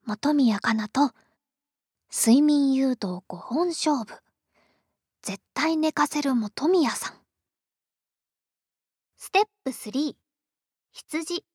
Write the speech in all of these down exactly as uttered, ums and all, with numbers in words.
本宮かなと睡眠誘導ごほん勝負。絶対寝かせる本宮さん。ステップスリー、羊。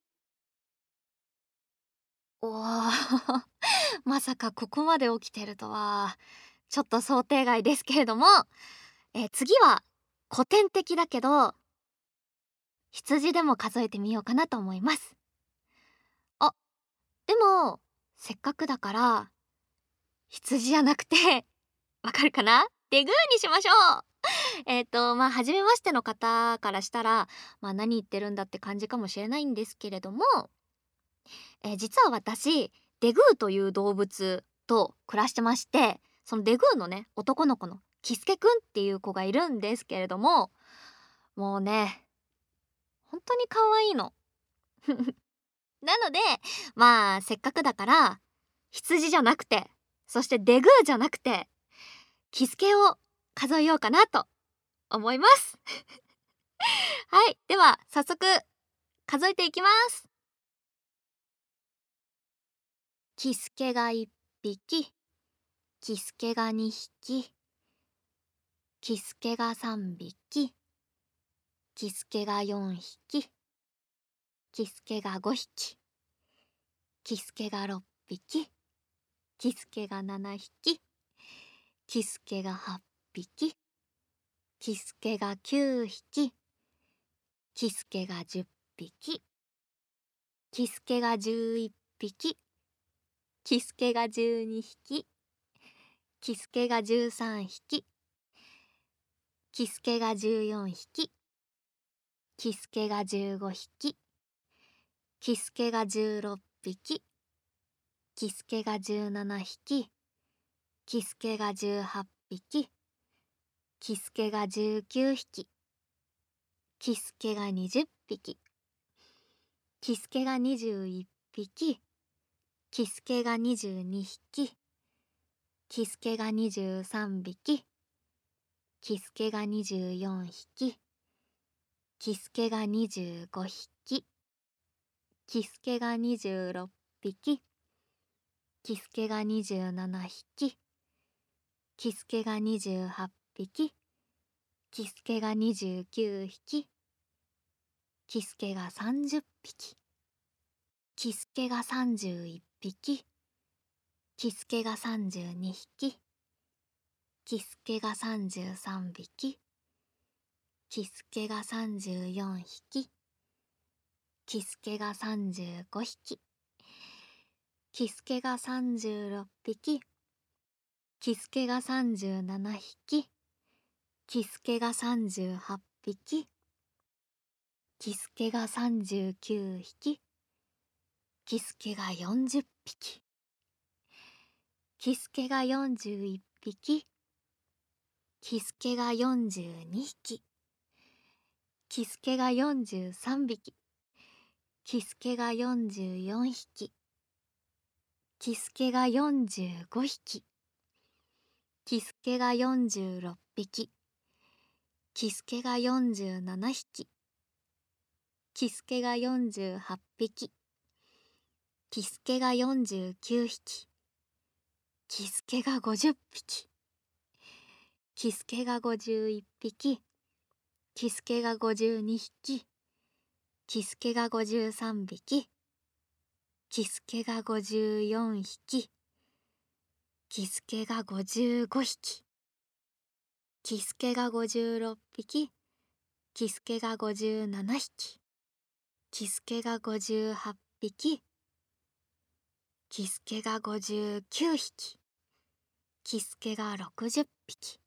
おーまさかここまで起きてるとはちょっと想定外ですけれども、えー次は古典的だけど羊でも数えてみようかなと思います。あ、でもせっかくだから羊じゃなくてわかるかな、デグーにしましょう。えっとまあ初めましての方からしたら、まあ、何言ってるんだって感じかもしれないんですけれども、えー実は私デグーという動物と暮らしてまして、そのデグーのね男の子のキスケくんっていう子がいるんですけれども、もうね本当に可愛いのなので、まあせっかくだから羊じゃなくて、そしてデグーじゃなくてキスケを数えようかなと思いますはい、では早速数えていきます。キスケがいっぴき、キスケがにひき、キスケがさんびき、キスケがよんひき、キスケがごひき、キスケがろっぴき、キスケがななひき、キスケがはっぴき、キスケがきゅうひき、キスケがじゅっぴき、キスケがじゅういっぴき、キスケがじゅうにひき、キスケがじゅうさんひき、キスケがじゅうよんひき、キスケがじゅうごひき、キスケがじゅうろっぴき、キスケがじゅうななひき、キスケがじゅうはっぴき、キスケがじゅうきゅうひき、キスケがにじゅっぴき、キスケがにじゅういっぴき、キスケがにじゅうにひき、キスケがにじゅうさんびき、キスケがにじゅうよんひき、キスケがにじゅうごひき、キスケがにじゅうろっぴき、キスケがにじゅうななひき、キスケがにじゅうはっぴき、キスケがにじゅうきゅうひき、キスケがさんじゅっぴき、キスケがさんじゅういっぴき、キスケがさんじゅうにひき、キスケがさんじゅうさんびき、キスケがさんじゅうよんひき、キスケがさんじゅうごひき、キスケがさんじゅうろっぴき、キスケがさんじゅうななひき、キスケがさんじゅうはっぴき、キスケがさんじゅうきゅうひき、キスケがよんじゅっぴき、キスケがよんじゅういっぴき、キスケがよんじゅうにひき、キスケがよんじゅうさんびき、キスケがよんじゅうよんひき、キスケがよんじゅうごひき、キスケがよんじゅうろっぴき、キスケがよんじゅうななひき、キスケがよんじゅうはっぴき、キスケがよんじゅうきゅうひき、キスケがごじゅっぴき、キスケがごじゅういっぴき、キスケがごじゅうにひき、キスケがごじゅうさんびき、キスケがごじゅうよんひき、キスケがごじゅうごひき、キスケがごじゅうろっぴき、キスケがごじゅうななひき、キスケがごじゅうはっぴき、キスケがごじゅうきゅうひき、キスケがろくじゅっぴき、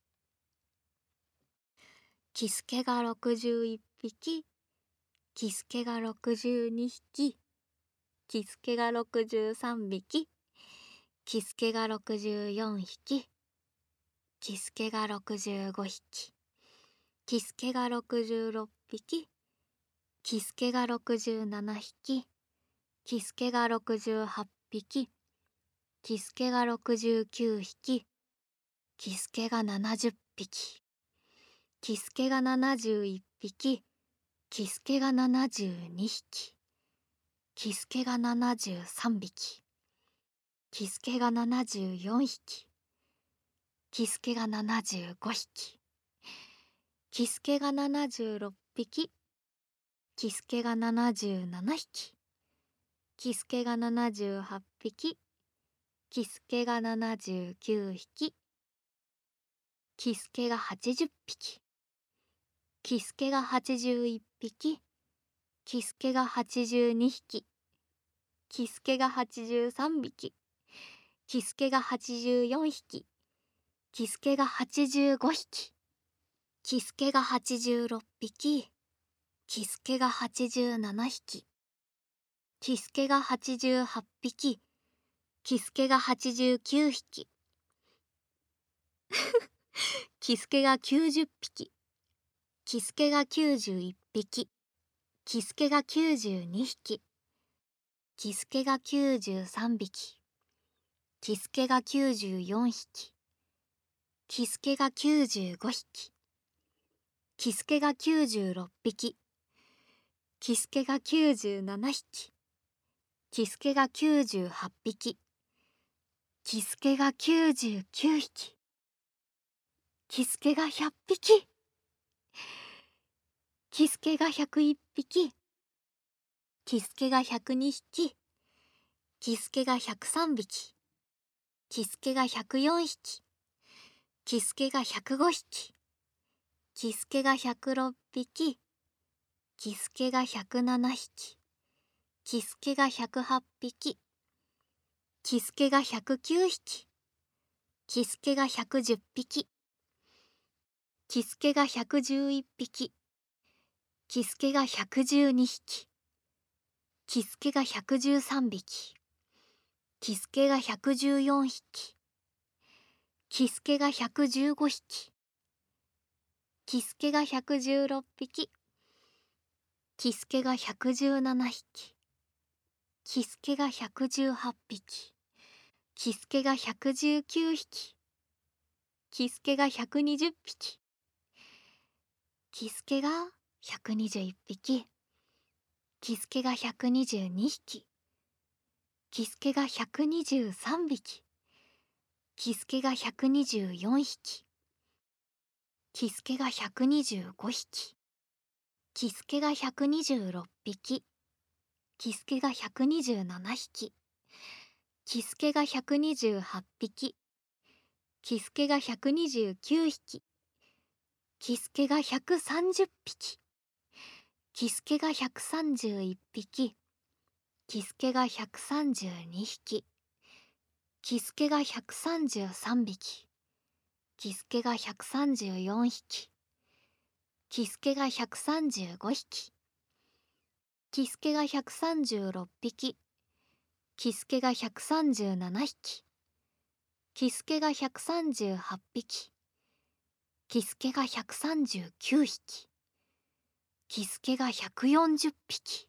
キスケがろくじゅういっぴき、キスケがろくじゅうにひき、キスケがろくじゅうさんびき、キスケがろくじゅうよんひき、キスケがろくじゅうごひき、キスケがろくじゅうろっぴき、キスケがろくじゅうななひき、キスケがろくじゅうはっぴき、キスケがろくじゅうきゅうひき、キスケがななじゅっぴき、キスケがななじゅういっぴき、キスケがななじゅうにひき、キスケがななじゅうさんびき、 キスケがななじゅうよんひき、キスケがななじゅうごひき、キスケがななじゅうろっぴき、キスケがななじゅうななひき、キスケがななじゅうはっぴき、キスケがななじゅうきゅうひき、キスケがはちじゅっぴき、キスケがはちじゅういっぴき、キスケがはちじゅうにひき、キスケがはちじゅうさんびき、キスケがはちじゅうよんひき、キスケがはちじゅうごひき、キスケがはちじゅうろっぴき、キスケがはちじゅうななひき、キスケがはちじゅうはっぴき、キスケがはちじゅうきゅうひき、キスケがきゅうじゅっぴき、キスケがきゅうじゅういっぴき、キスケがきゅうじゅうにひき、キスケがきゅうじゅうさんびき、キスケがきゅうじゅうよんひき、キスケがきゅうじゅうごひき、キスケがきゅうじゅうろっぴき、キスケがきゅうじゅうななひき、キスケがきゅうじゅうはっぴき、キスケがきゅうじゅうきゅうひき、キスケがひゃっぴき、キスケがひゃくいっぴき、キスケがひゃくにひき、キスケがひゃくさんびき、キスケがひゃくよんひき、キスケがひゃくごひき、キスケがひゃくろっぴき、キスケがひゃくななひき、キスケがひゃくはっぴき、キスケがひゃくきゅうひき、キスケがひゃくじゅっぴき、キスケがひゃくじゅういっぴき、キスケがひゃくじゅうにひき、キスケがひゃくじゅうさんびき、キスケがひゃくじゅうよんひき、キスケがひゃくじゅうごひき、キスケがひゃくじゅうろっぴき、キスケがひゃくじゅうななひき、キスケがひゃくじゅうはっぴき、キスケがひゃくじゅうきゅうひき、キスケがひゃくにじゅっぴき、キスケがひゃくにじゅういっぴき、キスケがひゃくにじゅうにひき、キスケがひゃくにじゅうさんびき、キスケがひゃくにじゅうよんひき、キスケがひゃくにじゅうごひき、キスケがひゃくにじゅうろっぴき、キスケがひゃくにじゅうななひき、キスケがひゃくにじゅうはっぴき、キスケがひゃくにじゅうきゅうひき、キスケがひゃくさんじゅっぴき、キスケがひゃくさんじゅういっぴき、キスケがひゃくさんじゅうにひき、キスケがひゃくさんじゅうさんびき、キスケがひゃくさんじゅうよんひき、キスケがひゃくさんじゅうごひき、キスケがひゃくさんじゅうろっぴき、キスケがひゃくさんじゅうななひき、キスケがひゃくさんじゅうはっぴき、キスケがひゃくさんじゅうきゅうひき、キスケがひゃくよんじゅっぴき、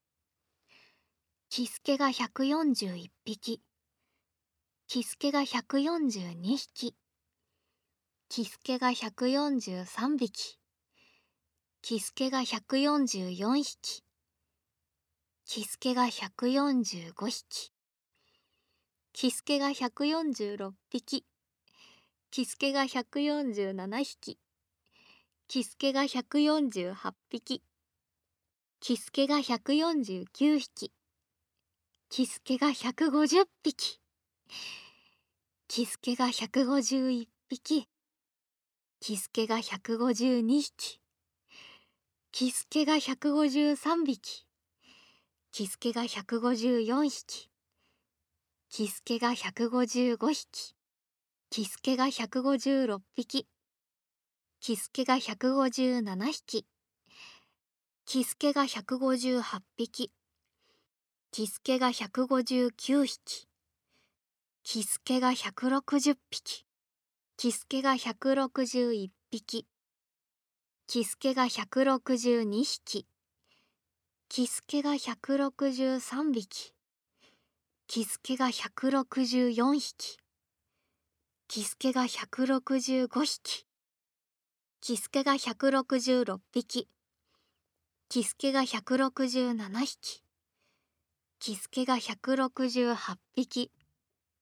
キスケがひゃくよんじゅういっぴき、キスケがひゃくよんじゅうにひき、キスケがひゃくよんじゅうさんびき、キスケがひゃくよんじゅうよんひき、キスケがひゃくよんじゅうごひき、キスケがひゃくよんじゅうろっぴき、キスケがひゃくよんじゅうななひき、キスケがひゃくよんじゅうはっぴき、キスケがひゃくよんじゅうきゅうひき、キスケがひゃくごじゅっぴき、キスケがひゃくごじゅういっぴき、キスケがひゃくごじゅうにひき、キスケがひゃくごじゅうさんびき、キスケがひゃくごじゅうよんひき、キスケがひゃくごじゅうごひき、キスケがひゃくごじゅうろっぴき、キスケがひゃくごじゅうななひき、キスケがひゃくごじゅうはっぴき、キスケがひゃくごじゅうきゅうひき、キスケがひゃくろくじゅっぴき、キスケがひゃくろくじゅういっぴき、キスケがひゃくろくじゅうにひき、キスケがひゃくろくじゅうさんびき、キスケがひゃくろくじゅうよんひき、キスケがひゃくろくじゅうごひき、キスケがひゃくろくじゅうろっぴき、キスケがひゃくろくじゅうななひき、キスケがひゃくろくじゅうはっぴき、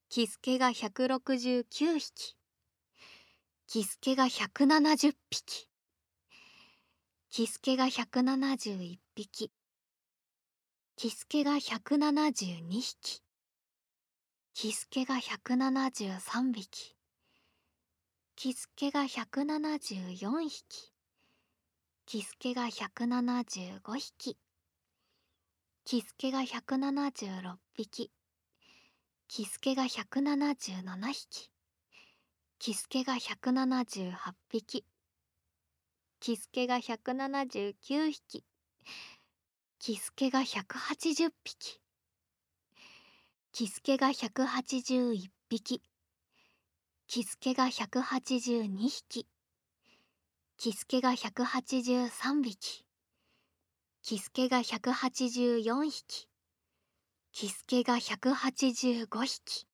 キスケがひゃくろくじゅうきゅうひき、キスケがひゃくななじゅっぴき、キスケがひゃくななじゅういっぴき、キスケがひゃくななじゅうにひき、キスケがひゃくななじゅうさんびき、キスケがひゃくななじゅうよんひき、キスケがひゃくななじゅうごひき、キスケがひゃくななじゅうろっぴき、キスケがひゃくななじゅうななひき、キスケがひゃくななじゅうはっぴき、キスケがひゃくななじゅうきゅうひき、キスケがひゃくはちじゅっぴき、キスケがひゃくはちじゅういっぴき、キスケがひゃくはちじゅうにひき、キスケがひゃくはちじゅうさんびき、キスケがひゃくはちじゅうよんひき、キスケがひゃくはちじゅうごひき、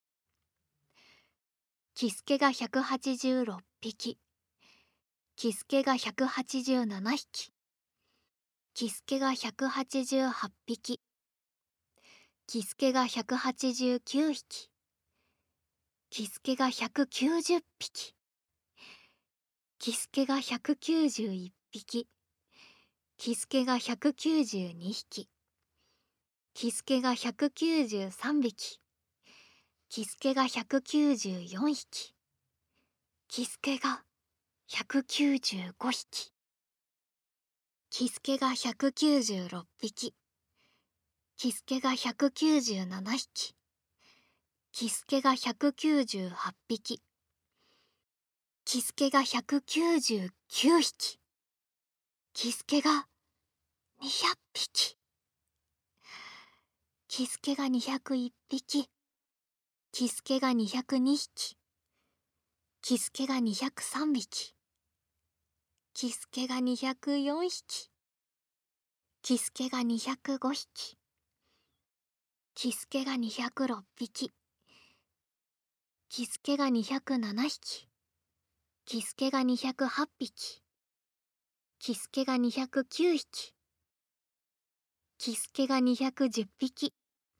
キスケがひゃくはちじゅうろっぴき、キスケがひゃくはちじゅうななひき、キスケがひゃくはちじゅうはっぴき、キスケがひゃくはちじゅうきゅうひき、キスケがひゃくきゅうじゅっぴき、キスケがひゃくきゅうじゅういっぴき、キスケがひゃくきゅうじゅうにひき、キスケがひゃくきゅうじゅうさんびき、キスケがひゃくきゅうじゅうよんひき、キスケがひゃくきゅうじゅうごひき、キスケがひゃくきゅうじゅうろっぴき、キスケがひゃくきゅうじゅうななひき、キスケがひゃくきゅうじゅうはっぴき、キスケがひゃくきゅうじゅうきゅうひき、キスケがにひゃっぴき、キスケがにひゃくいっぴき、キスケがにひゃくにひき、キスケがにひゃくさんびき、キスケがにひゃくよんひき、キスケがにひゃくごひき、キスケがにひゃくろっぴき、キスケがにひゃくななひき、キスケがにひゃくはっぴき、キスケがにひゃくきゅうひき、キスケがにひゃくじゅっぴき、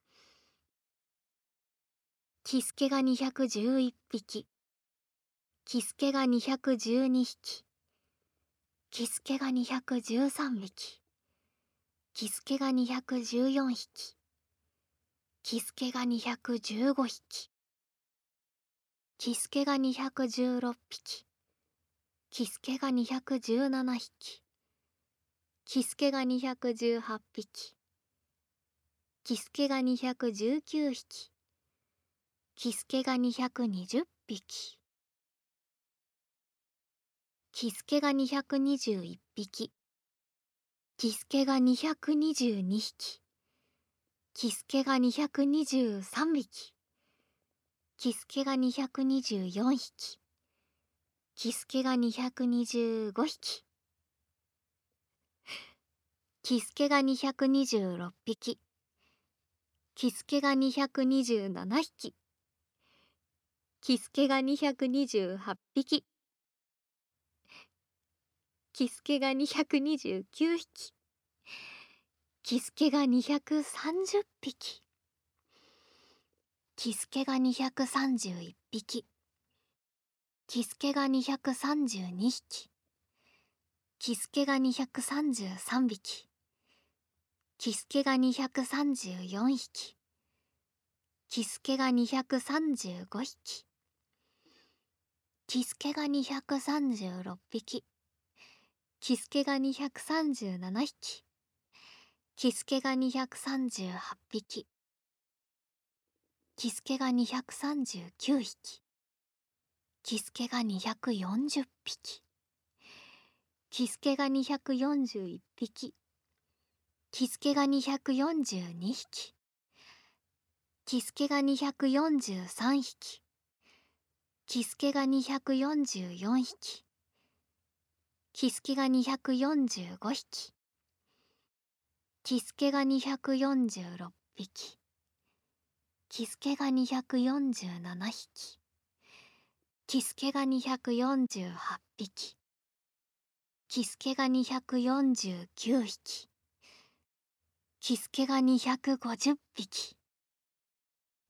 キスケがにひゃくじゅういっぴき、キスケがにひゃくじゅうにひき、キスケがにひゃくじゅうさんびき、キスケがにひゃくじゅうよんひき、キスケがにひゃくじゅうごひき、キスケがにひゃくじゅうろっぴき、キスケがにひゃくじゅうななひき、キスケがにひゃくじゅうはっぴき、キスケがにひゃくじゅうきゅうひき、キスケがにひゃくにじゅっぴき、キスケがにひゃくにじゅういっぴき、キスケがにひゃくにじゅうにひき、キスケがにひゃくにじゅうさんびき、キスケがにひゃくにじゅうよんひき、キスケがにひゃくにじゅうごひき、キスケがにひゃくにじゅうろっぴき、キスケがにひゃくにじゅうななひき、キスケがにひゃくにじゅうはっぴき、キスケがにひゃくにじゅうきゅうひき、キスケがにひゃくさんじゅっぴき、キスケがにひゃくさんじゅういっぴき、キスケがにひゃくさんじゅうにひき、キスケがにひゃくさんじゅうさんびき、キスケがにひゃくさんじゅうよんひき、キスケがにひゃくさんじゅうごひき、キスケがにひゃくさんじゅうろっぴき、キスケがにひゃくさんじゅうななひき、キスケがにひゃくさんじゅうはっぴき、キスケがにひゃくさんじゅうきゅうひき、キスケがにひゃくよんじゅっぴき、キスケがにひゃくよんじゅういっぴき、キスケがにひゃくよんじゅうにひき、キスケがにひゃくよんじゅうさんひき、キスケがにひゃくよんじゅうよんひき、キスケがにひゃくよんじゅうごひき、キスケがにひゃくよんじゅうろっぴき、キスケがにひゃくよんじゅうななひき、キスケがにひゃくよんじゅうはっぴき、キスケがにひゃくよんじゅうきゅうひき、キスケがにひゃくごじゅっぴき、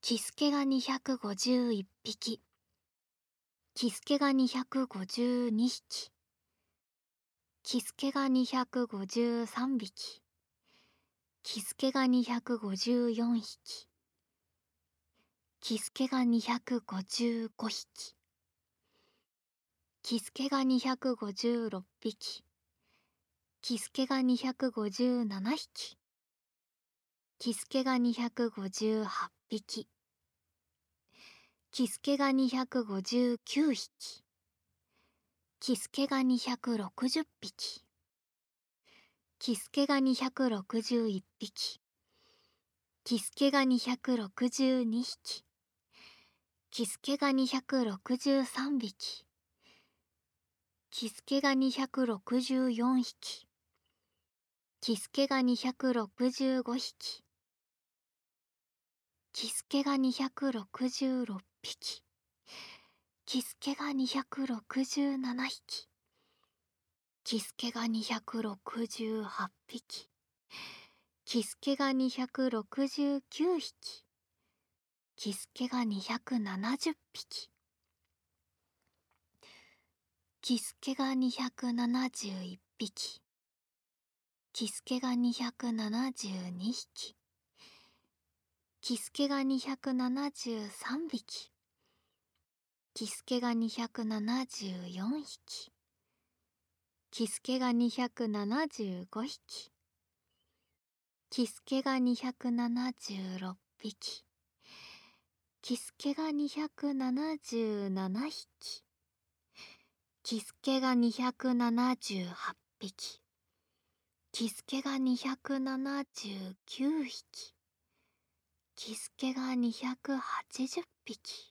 キスケがにひゃくごじゅういっぴき、キスケがにひゃくごじゅうにひき、キスケがにひゃくごじゅうさんびき、キスケがにひゃくごじゅうよんひき、キスケがにひゃくごじゅうごひき、キスケがにひゃくごじゅうろっぴき、キスケがにひゃくごじゅうななひき、キスケがにひゃくごじゅうはっぴき、キスケがにひゃくごじゅうきゅうひき、キスケがにひゃくろくじゅっぴき、キスケがにひゃくろくじゅういっぴき、キスケがにひゃくろくじゅうにひき、キスケがにひゃくろくじゅうさんびき、キスケがにひゃくろくじゅうよんひき、キスケがにひゃくろくじゅうごひき、キスケがにひゃくろくじゅうろっぴき、キスケがにひゃくろくじゅうななひき、キスケがにひゃくろくじゅうはっぴき、キスケがにひゃくろくじゅうきゅうひき、キスケがにひゃくななじゅっぴき、キスケがにひゃくななじゅういっぴき、キスケがにひゃくななじゅうにひき、キスケがにひゃくななじゅうさんびき、キスケがにひゃくななじゅうよんひき、キスケがにひゃくななじゅうごひき、キスケがにひゃくななじゅうろっぴき、キスケがにひゃくななじゅうななひき、キスケがにひゃくななじゅうはっぴき、キスケがにひゃくななじゅうきゅうひき、キスケがにひゃくはちじゅっぴき、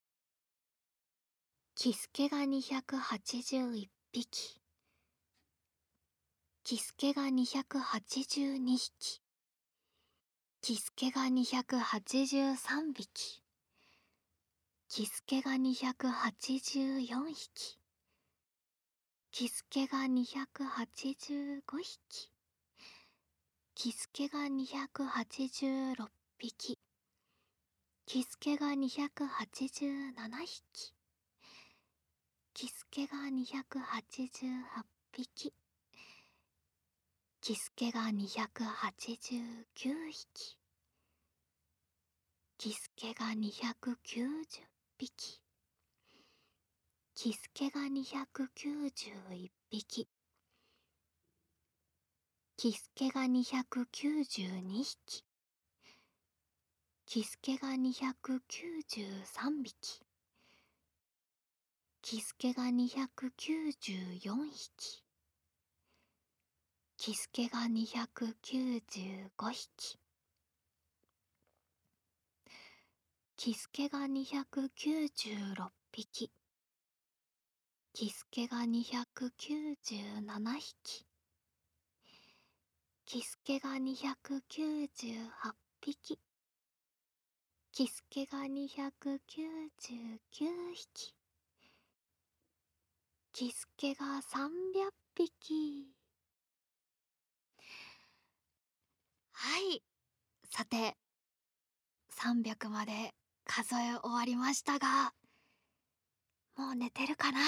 キスケがにひゃくはちじゅういっぴき、キスケがにひゃくはちじゅうにひき、キスケがにひゃくはちじゅうさんびき、キスケがにひゃくはちじゅうよんひき、キスケがにひゃくはちじゅうごひき、キスケがにひゃくはちじゅうろっぴき、キスケがにひゃくはちじゅうななひき、キスケがにひゃくはちじゅうはっぴき、キスケがにひゃくはちじゅうきゅうひき、キスケがにひゃくきゅうじゅっぴき、キスケがにひゃくきゅうじゅういっぴき、キスケがにひゃくきゅうじゅうにひき、キスケがにひゃくきゅうじゅうさんびき、キスケがにひゃくきゅうじゅうよんひき、キスケがにひゃくきゅうじゅうごひき、キスケがにひゃくきゅうじゅうろっぴき、キスケがにひゃくきゅうじゅうななひき、キスケがにひゃくきゅうじゅうはっぴき、キスケがにひゃくきゅうじゅうきゅうひき、キスケがさんびゃっぴき。はい、さてさんびゃくまで数え終わりましたが、もう寝てるかな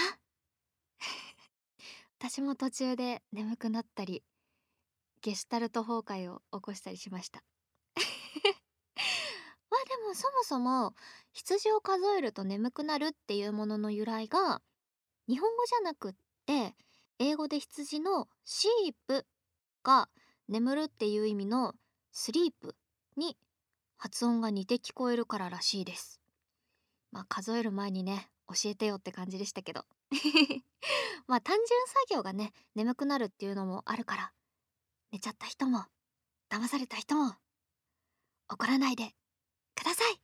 私も途中で眠くなったり、ゲシュタルト崩壊を起こしたりしましたまあでもそもそも羊を数えると眠くなるっていうものの由来が日本語じゃなくって英語で羊のシープが眠るっていう意味のスリープに発音が似て聞こえるかららしいです。まあ数える前にね教えてよって感じでしたけどまあ単純作業がね眠くなるっていうのもあるから、寝ちゃった人も騙された人も怒らないでください。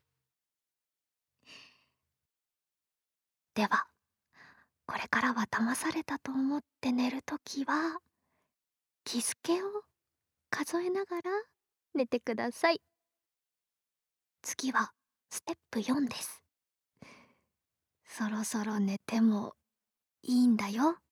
ではこれからは騙されたと思って寝るときはキスケを数えながら寝てください。次はステップよんです。そろそろ寝てもいいんだよ。